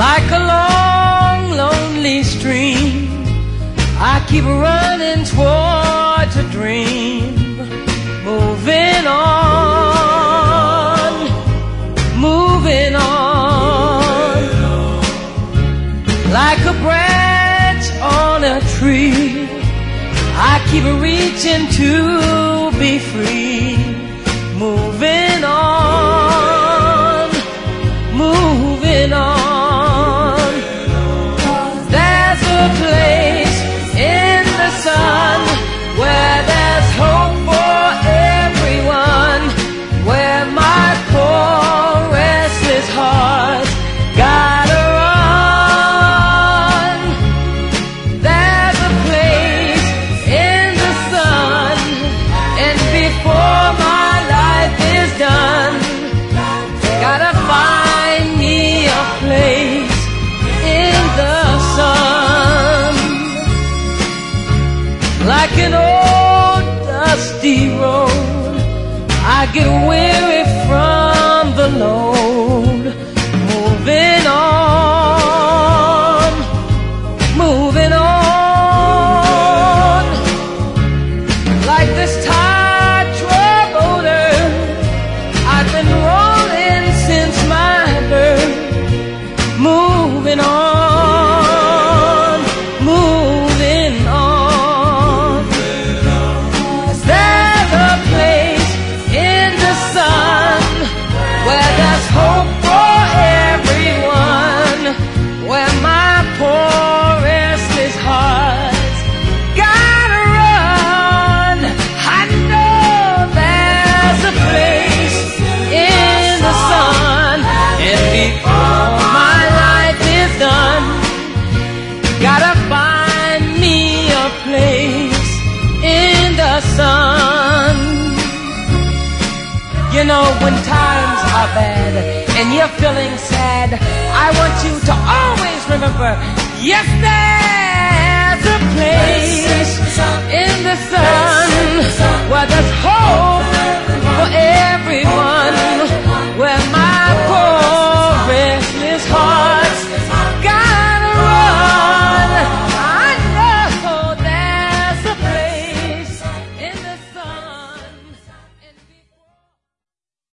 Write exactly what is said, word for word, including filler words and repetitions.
Like a long, lonely stream, I keep running towards a dream, moving on, moving on. Like a branch on a tree, I keep reaching to be free, moving on, moving on. There's a place in the sun where there's hope for everyone, where my poor restless heart gotta run. There's a place in the sun, and before my life is done, gotta find me a place in the sun. Like an old dusty road, I get weary from the load, moving on, moving on. Like this tired troubadour, I've been rolling since my birth, moving on, moving on. There's a place in the sun where there's hope for everyone, where my poor restless heart's gotta run. I know there's a place in the sun, and before my life is done, gotta find me a place in the sun. You know, when times are bad and you're feeling sad, I want you to always remember, yes, there's a place in the sun where there's hope for everyone, where my